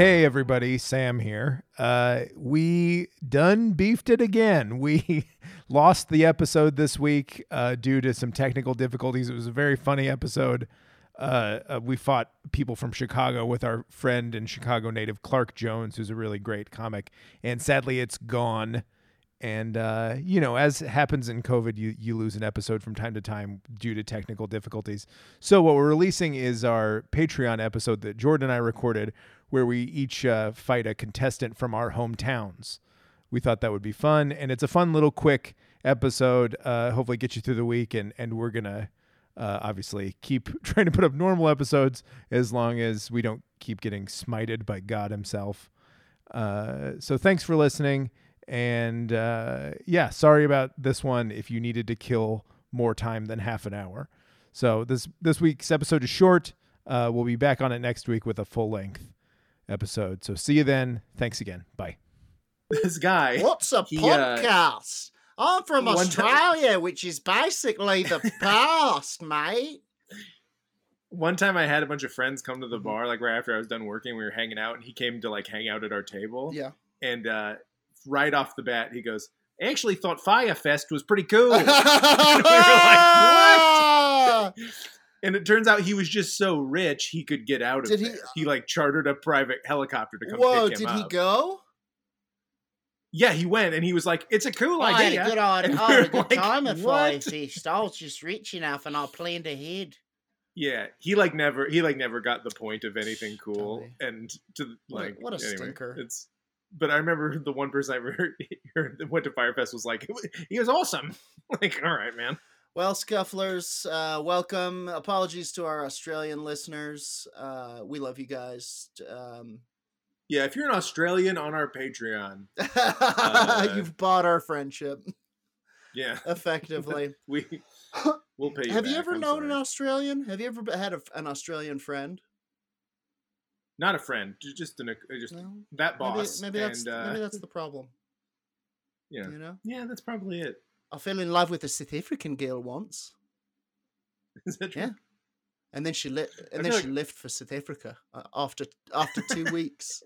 Hey everybody, Sam here. We done beefed it again. We lost the episode this week due to some technical difficulties. It was a very funny episode. We fought people from Chicago with our friend and Chicago native Clark Jones, who's a really great comic. And sadly, it's gone. And, as happens in COVID, you lose an episode from time to time due to technical difficulties. So what we're releasing is our Patreon episode that Jordan and I recorded, where we each fight a contestant from our hometowns. We thought that would be fun, and it's a fun little quick episode. Hopefully get you through the week, and we're going to obviously keep trying to put up normal episodes as long as we don't keep getting smited by God himself. So thanks for listening, and sorry about this one if you needed to kill more time than half an hour. So this week's episode is short. We'll be back on it next week with a full-length episode. So see you then. Thanks again. Bye. This guy. What's a podcast? I'm from Australia, which is basically the past, mate. One time I had a bunch of friends come to the bar, like right after I was done working, we were hanging out, and he came to like hang out at our table. Yeah. And right off the bat, he goes, I actually thought Firefest was pretty cool. And we were like, what? And it turns out he was just so rich he could get out of it. He like chartered a private helicopter to come pick him up. Did he go? Yeah, he went and he was like, "It's a cool idea." I had a good time at Firefest. I was just rich enough and I planned ahead. Yeah, he never got the point of anything cool, and to like what a stinker. But I remember the one person I ever heard that went to Firefest was like, he was awesome. Like, all right, man. Well, Scufflers, welcome. Apologies to our Australian listeners. We love you guys. Yeah, if you're an Australian on our Patreon, you've bought our friendship. Yeah, effectively. We'll pay you. Have back. you ever known an Australian? Have you ever had an Australian friend? Not a friend, just that boss. Maybe that's the problem. Yeah, you know. Yeah, that's probably it. I fell in love with a South African girl once. Is that true? Yeah. And then she left for South Africa after 2 weeks.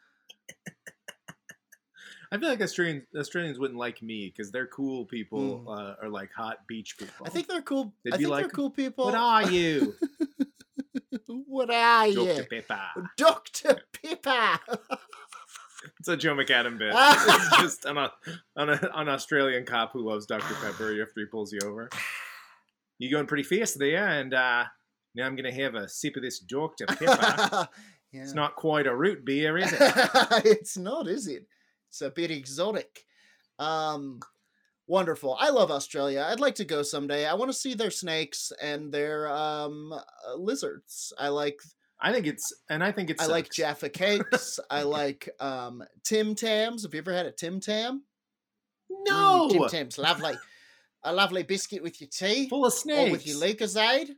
I feel like Australians wouldn't like me because they're cool people, are like hot beach people. I think they're cool. They're cool people. What are you? What are you? Dr. Pepper. Dr. Pepper. It's a Joe McAdam bit. It's just an Australian cop who loves Dr. Pepper after he pulls you over. You're going pretty fast there, and now I'm going to have a sip of this Dr. Pepper. Yeah. It's not quite a root beer, is it? It's not, is it? It's a bit exotic. Wonderful. I love Australia. I'd like to go someday. I want to see their snakes and their lizards. I think it's. I like Jaffa cakes. I like Tim Tams. Have you ever had a Tim Tam? No. Tim Tams, lovely. A lovely biscuit with your tea. Full of snakes. Or with your Lucozade.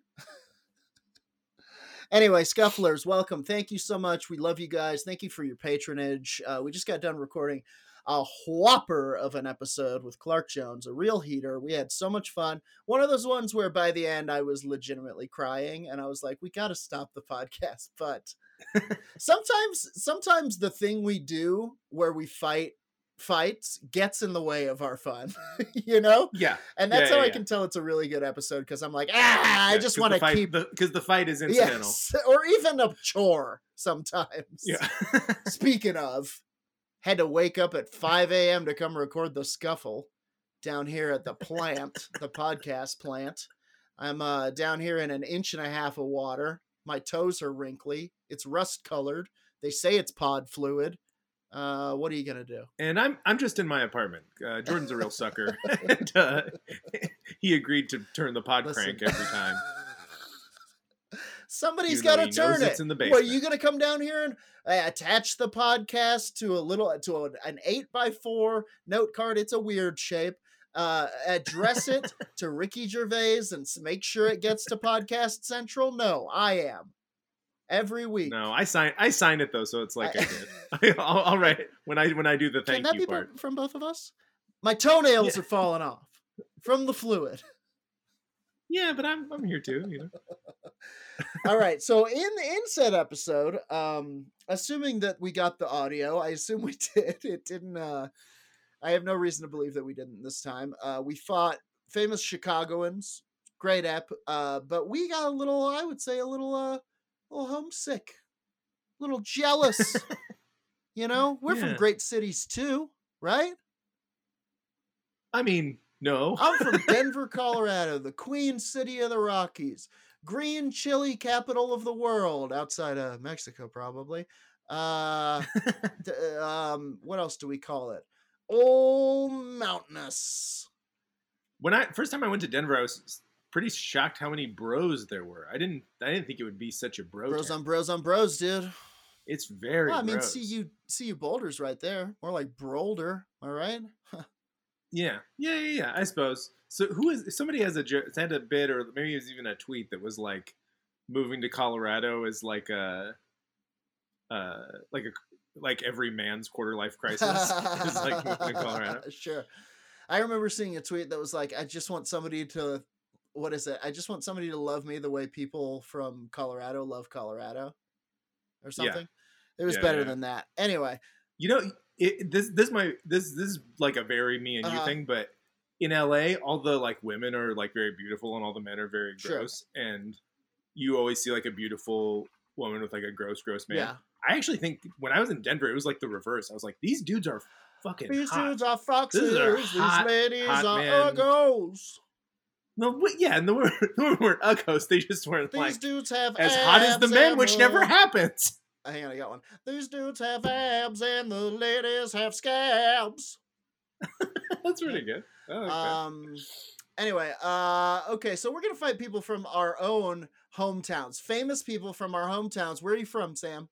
Anyway, Scufflers, welcome. Thank you so much. We love you guys. Thank you for your patronage. We just got done recording a whopper of an episode with Clark Jones, a real heater. We had so much fun. One of those ones where by the end I was legitimately crying and I was like, we got to stop the podcast. But sometimes the thing we do where we fights gets in the way of our fun, you know? Yeah. And that's how I can tell it's a really good episode because I'm like, I just want to keep... Because the fight is incidental. Yes, or even a chore sometimes. Yeah. Speaking of, had to wake up at 5 a.m. to come record the Scuffle down here at the plant, the podcast plant. I'm down here in 1.5 inches of water. My toes are wrinkly. It's rust colored. They say it's pod fluid. What are you gonna do? And I'm just in my apartment. Jordan's a real sucker, and he agreed to turn the pod crank every time. Somebody's got to turn it. In the basement. What, are you gonna come down here and attach the podcast to an 8x4 note card? It's a weird shape. Address it to Ricky Gervais and make sure it gets to Podcast Central. No, I am. Every week. No, I sign it though, so it's like I did. I'll write it when I do the thank you part. Can that be from both of us? My toenails are falling off from the fluid. Yeah, but I'm here too, you know. All right. So in said episode, assuming that we got the audio, I assume we did. It didn't. I have no reason to believe that we didn't this time. We fought famous Chicagoans. Great ep. But we got a little. I would say a little homesick, a little jealous. You know, we're from Yeah. great cities too, right? I mean, no. I'm from Denver, Colorado, the Queen City of the Rockies, green chili capital of the world, outside of Mexico, probably. What else do we call it? Old mountainous. First time I went to Denver, I was pretty shocked how many bros there were. I didn't think it would be such a Bros town. on bros on bros, dude. It's very. Well, I mean, bros. see you Boulder's right there. More like Brolder, all right? Yeah. I suppose. So somebody has had a bit, or maybe it was even a tweet that was like, moving to Colorado is like like every man's quarter life crisis. It's like moving to Colorado. Sure. I remember seeing a tweet that was like, I just want somebody to, what is it? I just want somebody to love me the way people from Colorado love Colorado, or something. It was better than that. Anyway, you know, this is like a very me and you thing, but in LA, all the like women are like very beautiful and all the men are very gross, and you always see like a beautiful woman with like a gross man. Yeah. I actually think when I was in Denver, it was like the reverse. I was like, these dudes are fucking these hot. dudes are foxes. These ladies are men. uggos. No, and the women weren't uggos. They just weren't These like dudes have as hot as the men, which never happens. Hang on, I got one. These dudes have abs and the ladies have scabs. That's pretty good. Anyway, okay, so we're gonna fight people from our own hometowns, famous people from our hometowns. Where are you from, Sam?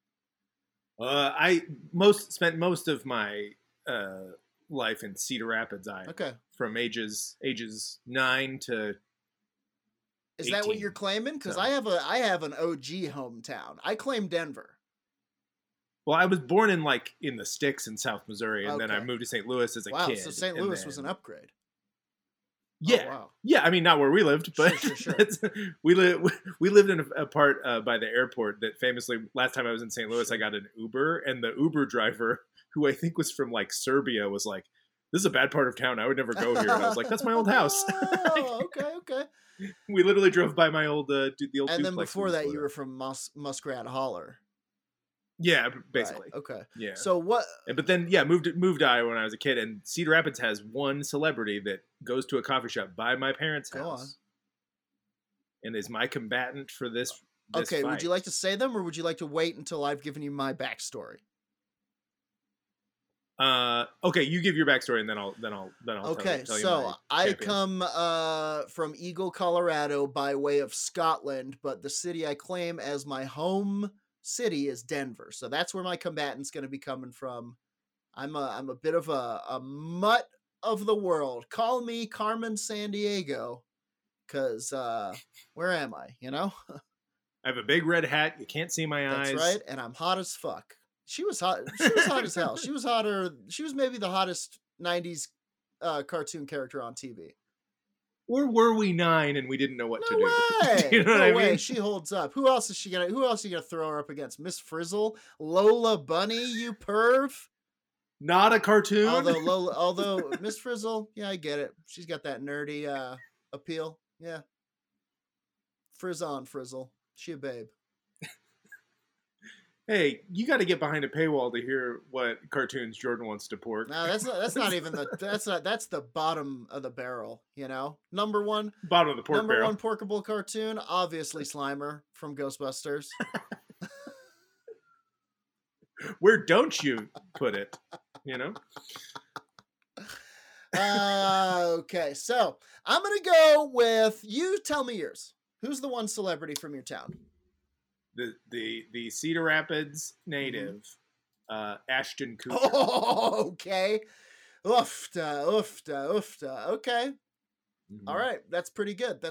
I spent most of my life in Cedar Rapids, Okay. From ages 9 to. Is that what you're claiming? Because I have an OG hometown. I claim Denver. Well, I was born in the sticks in South Missouri, and then I moved to St. Louis as a kid. Wow, so St. Louis was an upgrade. Yeah, oh, wow. Yeah. I mean, not where we lived, but sure. we lived in a part by the airport that famously. Last time I was in St. Louis, I got an Uber, and the Uber driver, who I think was from Serbia, was like, "This is a bad part of town. I would never go here." And I was like, "That's my old house." Oh, okay. We literally drove by my old the old. And then before that, you were from Muskrat Holler. Yeah, basically. Right. Okay. Yeah. So what? But then, moved to Iowa when I was a kid, and Cedar Rapids has one celebrity that goes to a coffee shop by my parents' house, and is my combatant for this. Okay. Fight. Would you like to say them, or would you like to wait until I've given you my backstory? Okay, you give your backstory, and then I'll Okay, tell you so I champion. come from Eagle, Colorado, by way of Scotland, but the city I claim as my home city is Denver. So that's where my combatant's going to be coming from. I'm a bit of a mutt of the world. Call me Carmen Sandiego, because where am I? You know. I have a big red hat. You can't see my eyes. That's right, and I'm hot as fuck. She was hot. She was hot as hell. She was hotter. She was maybe the hottest '90s cartoon character on TV. Or were we 9 and we didn't know what to do? Way. You know what I mean? She holds up. Who else are you gonna throw her up against? Miss Frizzle, Lola Bunny, you perv. Not a cartoon. Although Miss Frizzle, yeah, I get it. She's got that nerdy appeal. Yeah. Frizz on, Frizzle. She a babe. Hey, you got to get behind a paywall to hear what cartoons Jordan wants to pork. No, that's not even that's the bottom of the barrel, you know. Number one bottom of the pork barrel. Number one porkable cartoon, obviously Slimer from Ghostbusters. Where don't you put it? You know. Okay, so I'm gonna go with you. Tell me yours. Who's the one celebrity from your town? The Cedar Rapids native, Ashton Kutcher. Oh, okay. Oofta. Okay. Mm-hmm. All right. That's pretty good.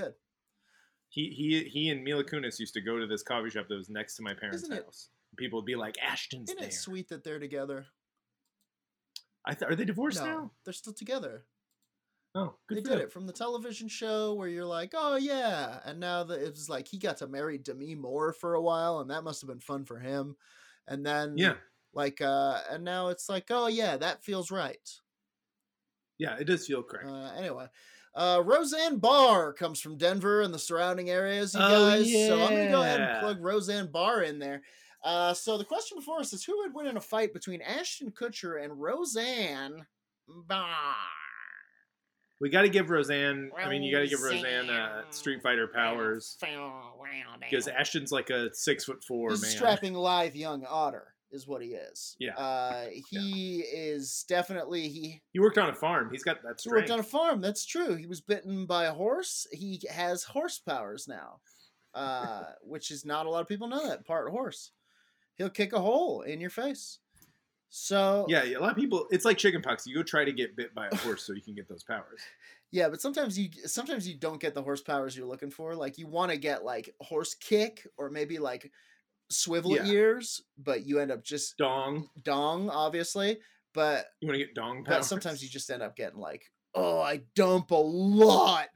He and Mila Kunis used to go to this coffee shop that was next to my parents' house. People would be like, Ashton's there. Isn't it sweet that they're together? Are they divorced now? They're still together. Oh, good They for did him. it from the television show where you're like, oh yeah, and now it was like he got to marry Demi Moore for a while, and that must have been fun for him. And then Yeah. like and now it's like, oh yeah, that feels right. Yeah, it does feel correct. Anyway, Roseanne Barr comes from Denver and the surrounding areas, you Oh, guys. So I'm gonna go ahead and yeah. plug Roseanne Barr in there. So the question before us is, who would win in a fight between Ashton Kutcher and Roseanne Barr? We got to give Roseanne. I mean, you got to give Roseanne Street Fighter powers because Ashton's like a 6'4" He's man. a strapping, lithe young otter, is what he is. Yeah. He is definitely He worked on a farm. He's got that He worked strength. on a farm. That's true. He was bitten by a horse. He has horse powers now, which is not a lot of people know that. Part horse. He'll kick a hole in your face. So Yeah, a lot of people. It's like chickenpox. You go try to get bit by a horse so you can get those powers. yeah, but sometimes you don't get the horse powers you're looking for. Like you want to get like horse kick or maybe like swivel Yeah. ears, but you end up just Dong. obviously. But You want to get dong powers? But sometimes you just end up getting like, oh, I dump a lot.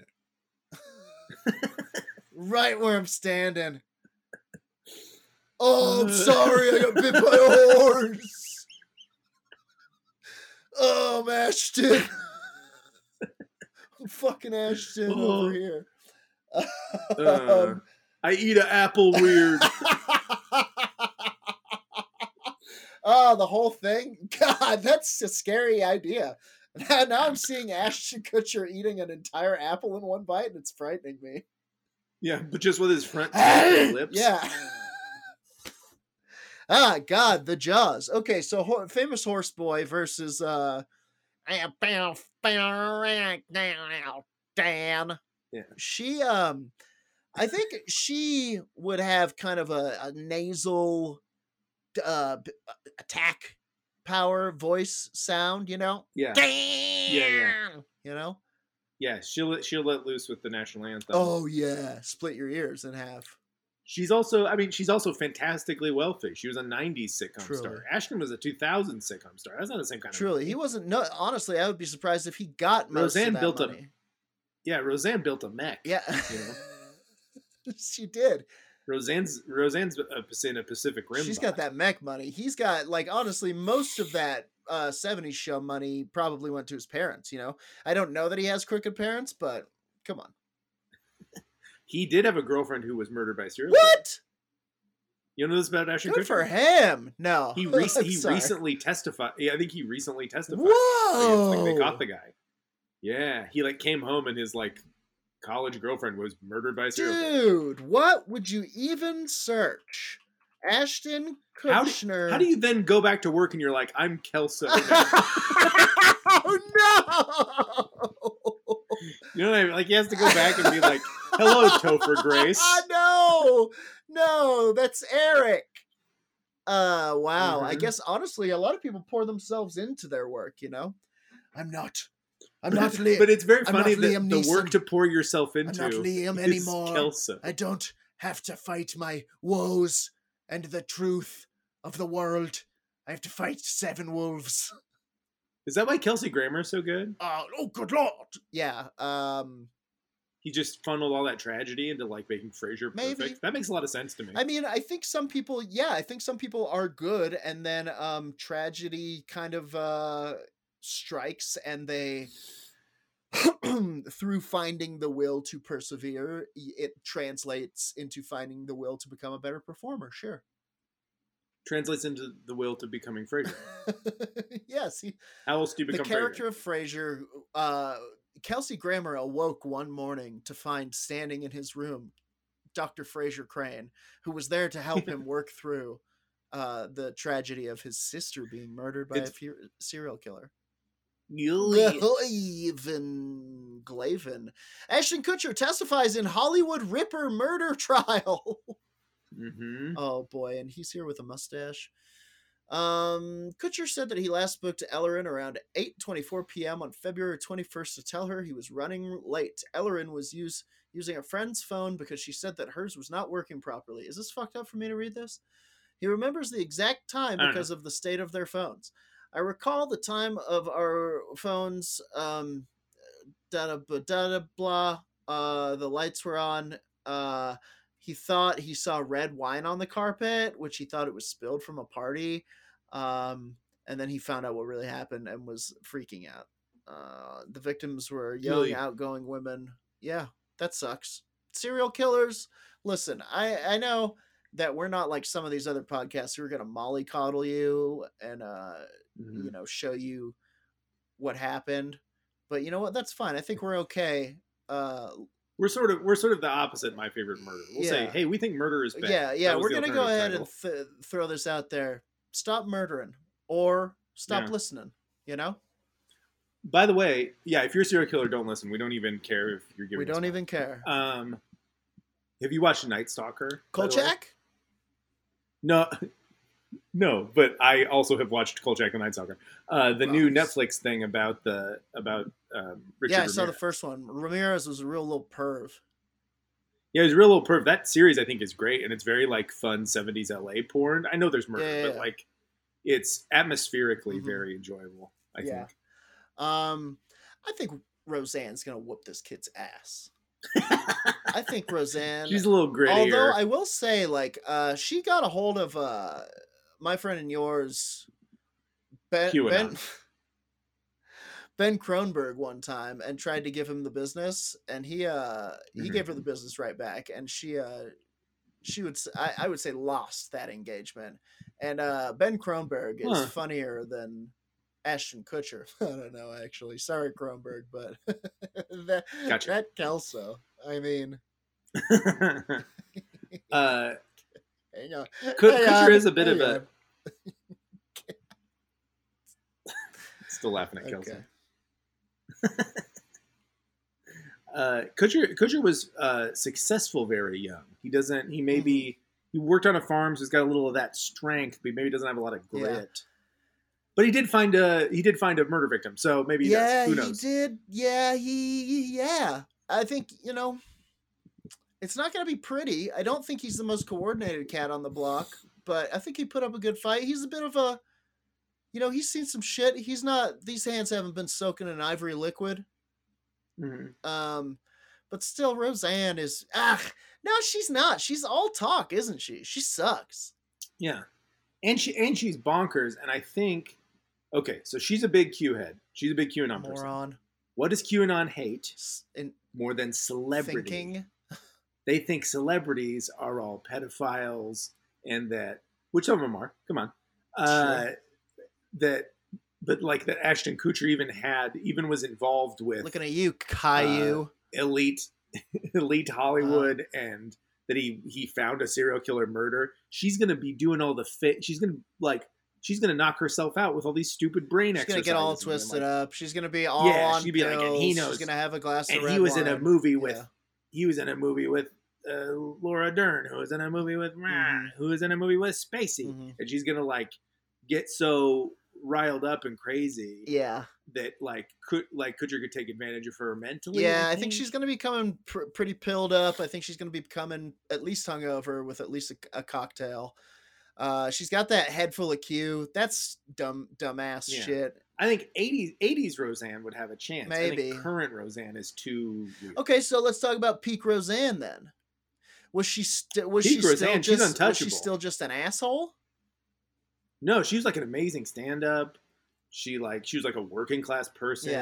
Right where I'm standing. Oh, I'm sorry, I got bit by a horse. Oh, I'm Ashton. I'm fucking Ashton over here. I eat an apple weird. Oh, the whole thing? God, that's a scary idea. Now I'm seeing Ashton Kutcher eating an entire apple in one bite, and it's frightening me. Yeah, but just with his front lips. Yeah. Ah, God, the Jaws. Okay, so famous horse boy versus Dan. Yeah. She I think she would have kind of a nasal attack power voice sound, you know? Yeah. Yeah. You know? Yeah, she'll let loose with the national anthem. Oh yeah, split your ears in half. She's also fantastically wealthy. She was a 90s sitcom Truly. star. Ashton was a 2000 sitcom star. That's not the same kind of Truly, he wasn't. No, honestly, I would be surprised if he got most Roseanne of that built money. Roseanne built a mech. Yeah, You know? she did. Roseanne's in a Pacific Rim. She's got that mech money. He's got, like, honestly, most of that 70s show money probably went to his parents, you know? I don't know that he has crooked parents, but come on. He did have a girlfriend who was murdered by a serial killer. What? You know this about Ashton Good Kutcher? for him. No. He Sorry. recently testified. Yeah, I think he recently testified. Whoa! Like, they caught the guy. Yeah, he like came home and his like college girlfriend was murdered by a serial killer. Dude, what would you even search? Ashton Kutcher. How do you then go back to work and you're like, I'm Kelso now. Oh no! You know what I mean? Like he has to go back and be like, hello, Topher Grace. No, that's Eric. Wow. I Mhm. guess honestly, a lot of people pour themselves into their work, you know? I'm not Liam. But it's very I'm funny not that Liam the work Neeson. to pour yourself into not Liam is anymore. Kelso. I don't have to fight my woes and the truth of the world. I have to fight 7 wolves. Is that why Kelsey Grammer is so good? Oh, good lord. Yeah. He just funneled all that tragedy into like making Frasier perfect. Maybe. That makes a lot of sense to me. I mean, I think some people are good, and then tragedy kind of strikes, and they through finding the will to persevere, it translates into finding the will to become a better performer. Sure. Translates into the will to becoming Frasier. Yes. How else do you The become character Frasier? of Frasier, Kelsey Grammer awoke one morning to find standing in his room Dr. Frasier Crane, who was there to help him work through the tragedy of his sister being murdered by a serial killer. Glavin. Ashton Kutcher testifies in Hollywood Ripper murder trial. Mm-hmm. Oh boy, and he's here with a mustache. Kutcher said that he last spoke to Ellerin around 8:24 p.m. on February 21st to tell her he was running late. Ellerin was using a friend's phone because she said that hers was not working properly. Is this fucked up for me to read this? He remembers the exact time because of the state of their phones. I recall the time of our phones blah. The lights were on. He thought he saw red wine on the carpet, which he thought it was spilled from a party. And then he found out what really happened and was freaking out. The victims were young, Really? outgoing women. Yeah, that sucks. Serial killers. Listen, I know that we're not like some of these other podcasts who are going to mollycoddle you and, show you what happened. But you know what? That's fine. I think we're okay. We're sort of the opposite. My favorite murder. We'll say, hey, we think murder is bad. Yeah. We're gonna go ahead and throw this out there. Stop murdering or stop listening. You know. By the way, if you're a serial killer, don't listen. We don't even care if you're giving. We don't even care. Have you watched Night Stalker? Kolchak? No, but I also have watched Kolchak and Night Stalker. The new Netflix thing about Richard Ramirez. I saw the first one. Ramirez was a real little perv. Yeah, he's a real little perv. That series I think is great, and it's very like fun 70s LA porn. I know there's murder, but like it's atmospherically very enjoyable. I think. I think Roseanne's gonna whoop this kid's ass. I think Roseanne. She's a little grittier. Although I will say, like, she got a hold of my friend and yours, Ben Kronberg one time and tried to give him the business, and he gave her the business right back, and she would I would say lost that engagement, and Ben Kronberg is funnier than Ashton Kutcher. I don't know, actually. Sorry, Kronberg, but that Kelso. I mean, hang on. Kutcher is a bit of a. Still laughing at Kelso. Kutcher was successful very young. He worked on a farm, so he's got a little of that strength, but maybe doesn't have a lot of grit. Yeah. But he did find a murder victim, so maybe he does. Who knows? He did. Yeah. I think, it's not going to be pretty. I don't think he's the most coordinated cat on the block, but I think he put up a good fight. He's a bit of a, he's seen some shit. He's not, these hands haven't been soaking in ivory liquid. Mm-hmm. But still, Roseanne is, no, she's not. She's all talk, isn't she? She sucks. Yeah. And she's bonkers. And I think, okay, so she's a big Q head. She's a big QAnon person. What does QAnon hate more than celebrity? Thinking. They think celebrities are all pedophiles, and which some of them are. Come on, sure. But like that Ashton Kutcher even was involved with. Looking at you, Caillou. Elite Hollywood, and that he found a serial killer murder. She's gonna be doing all the fit. She's gonna knock herself out with all these stupid brain exercises. She's gonna get all twisted up. She's gonna be all on she'd be pills. Like, and he knows. She's gonna have a glass of red wine. He was in a movie with. He was in a movie with Laura Dern, who was in a movie with who was in a movie with Spacey, and she's gonna like get so riled up and crazy, that Kutcher could take advantage of her mentally. Yeah, I think she's gonna be coming pretty pilled up. I think she's gonna be coming at least hungover with at least a cocktail. She's got that head full of Q. That's dumbass shit. I think 80s Roseanne would have a chance. Maybe. I think current Roseanne is too weird. Okay, so let's talk about peak Roseanne then. Was she still Roseanne, she's untouchable. Was she still just an asshole? No, she was like an amazing stand-up. She was like a working class person.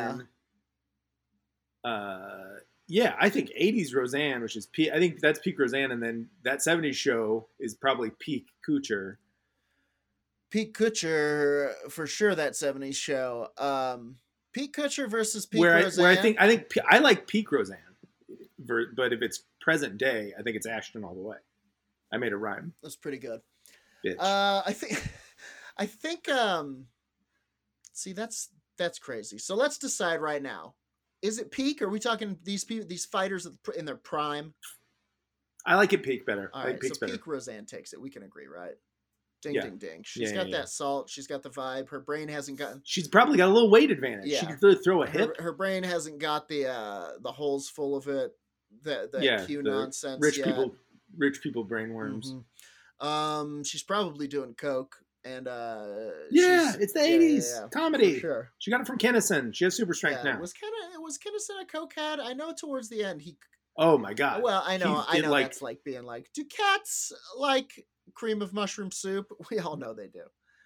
I think 80s Roseanne, which is peak, I think that's peak Roseanne, and then that 70s show is probably peak Kutcher. Pete Kutcher for sure. That 70s show. Pete Kutcher versus Pete Roseanne. Where I think I like peak Roseanne, but if it's present day, I think it's Ashton all the way. I made a rhyme. That's pretty good. Bitch. I think. See, that's crazy. So let's decide right now. Is it peak? Or are we talking these fighters in their prime? I like it peak better. All right, so peak Roseanne takes it. We can agree, right? Ding, ding. She's got that salt. She's got the vibe. Her brain hasn't gotten. She's probably got a little weight advantage. Yeah. She can throw a hip. Her brain hasn't got the holes full of it. The Q nonsense. Rich people brain worms. She's probably doing coke. And it's the 80s comedy. For sure. She got it from Kinnison. She has super strength now. Was Kinnison a cokehead? I know towards the end he. Oh my god. Well, I know that's like being like, do cats like cream of mushroom soup? We all know they do.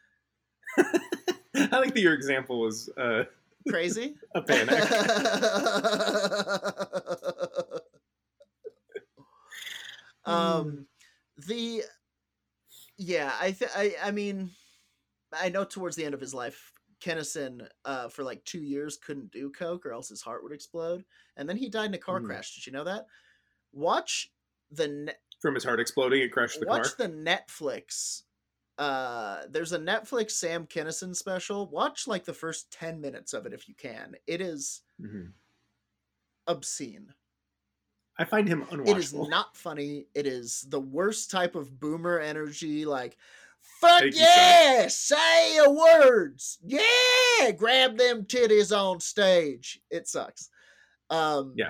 I like that your example was crazy. A panic. I mean, I know towards the end of his life, Kinnison for like 2 years couldn't do coke or else his heart would explode, and then he died in a car crash. Did you know that? Watch from his heart exploding, it crashed the car. Watch the Netflix. There's a Netflix Sam Kinison special. Watch like the first 10 minutes of it if you can. It is obscene. I find him unwatchable. It is not funny. It is the worst type of boomer energy. Like, fuck yeah, say your words. Yeah, grab them titties on stage. It sucks. Yeah,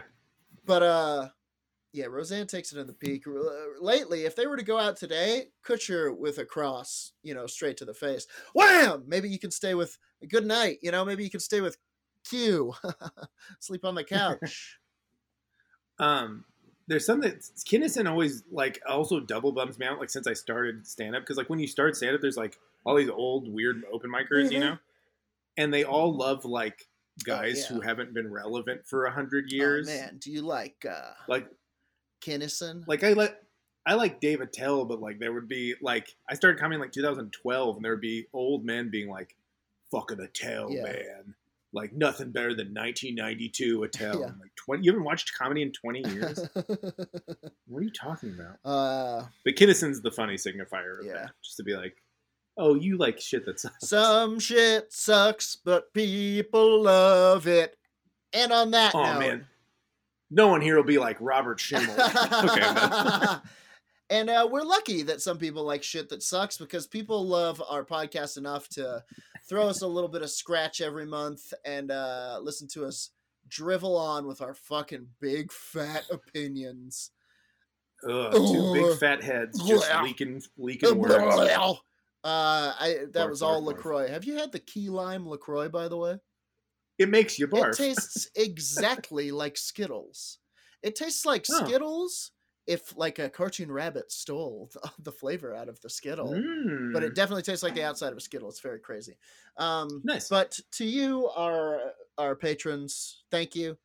Roseanne takes it in the peak. Lately, if they were to go out today, Kutcher with a cross, straight to the face. Wham! Maybe you can stay with good night. Maybe you can stay with Q. Sleep on the couch. There's something that Kinnison always also double bums me out since I started stand up, because when you start stand up there's all these old weird open micers, and they all love guys who haven't been relevant for 100 years. Oh man, do you like Kinnison? I like Dave Attell, but there would be I started coming 2012 and there would be old men being fucking Attell, man. Nothing better than 1992 Attell. Yeah. 20. You haven't watched comedy in 20 years? What are you talking about? But Kinnison's the funny signifier of that. Just to be oh, you like shit that sucks. Some shit sucks, but people love it. And on that note, man, no one here will be like Robert Schimmel. Okay, and we're lucky that some people like shit that sucks, because people love our podcast enough to throw us a little bit of scratch every month and listen to us drivel on with our fucking big fat opinions. Two big fat heads just leaking words. That was all LaCroix. Have you had the key lime LaCroix, by the way? It makes you barf. It tastes exactly like Skittles. It tastes like Skittles if a cartoon rabbit stole the flavor out of the Skittle. But it definitely tastes like the outside of a Skittle. It's very crazy. Nice. But to you, our patrons, thank you.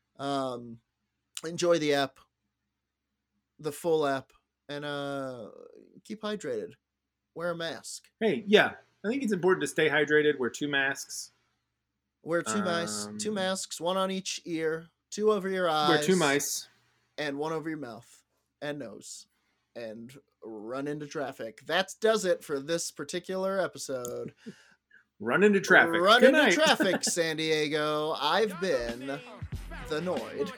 Enjoy the app, the full app, and keep hydrated. Wear a mask. Hey, yeah. I think it's important to stay hydrated. Wear 2 masks. Wear 2 mice. 2 masks, 1 on each ear, 2 over your eyes. Wear 2 mice. And 1 over your mouth and nose. And run into traffic. That does it for this particular episode. Run into traffic. Run into traffic, San Diego. I've been the Noid.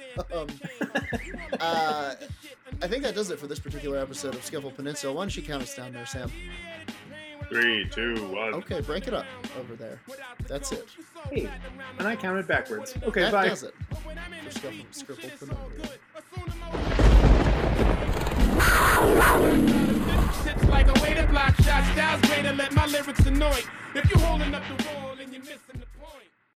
I think that does it for this particular episode of Scuffle Peninsula. Why don't you count us down there, Sam? 3, 2, 1. Okay, break it up over there. That's it. Hey, and I counted backwards. Okay, that bye. That does it for Scuffle Peninsula. Sits like a way to block shots. Styles way to let my lyrics annoy. If you holding up the wall.